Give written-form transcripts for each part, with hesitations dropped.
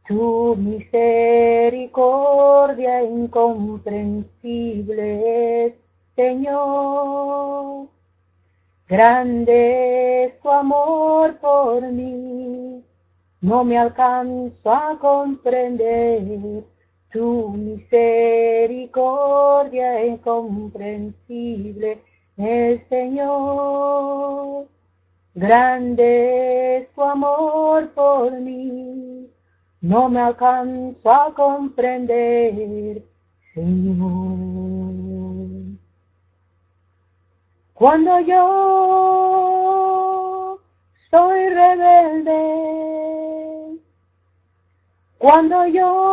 Tu misericordia incomprensible es, Señor. Grande es tu amor por mí, no me alcanzo a comprender. Tu misericordia incomprensible es, Señor. Grande es tu amor por mí, no me alcanzo a comprender, Señor. Cuando yo soy rebelde, cuando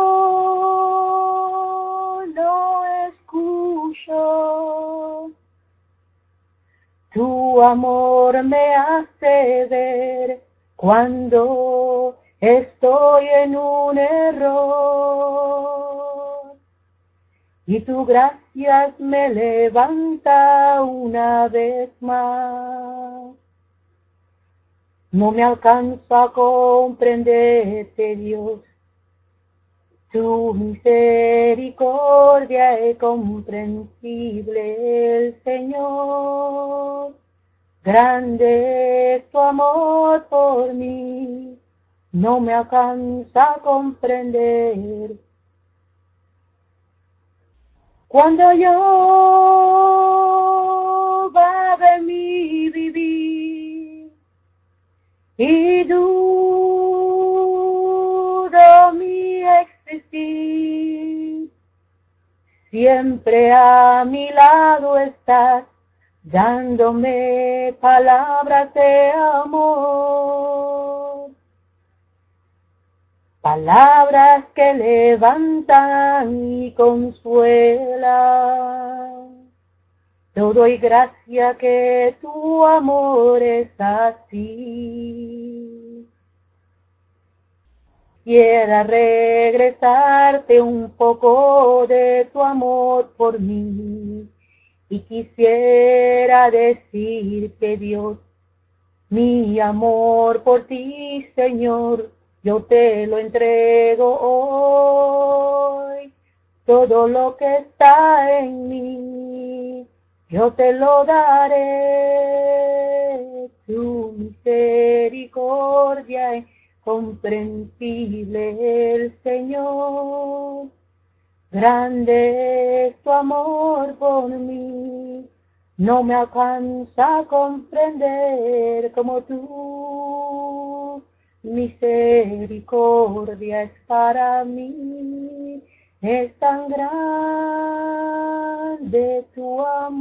yo no escucho, tu amor me hace ver cuando estoy en un error. Y tu gracia me levanta una vez más. No me alcanzo a comprenderte, Dios. Tu misericordia es comprensible, el Señor. Grande es tu amor por mí, no me alcanza a comprender. Cuando yo va de mi vivir y dudo mi existir, siempre a mi lado estás, dándome palabras de amor, palabras que levantan y consuelan. Te doy gracias que tu amor es así. Quiera regresarte un poco de tu amor por mí. Y quisiera decirte, Dios, mi amor por ti, Señor, yo te lo entrego hoy. Todo lo que está en mí, yo te lo daré. Tu misericordia es comprensible, el Señor. Grande es tu amor por mí, no me alcanza a comprender como tú. Misericordia es para mí, es tan grande tu amor.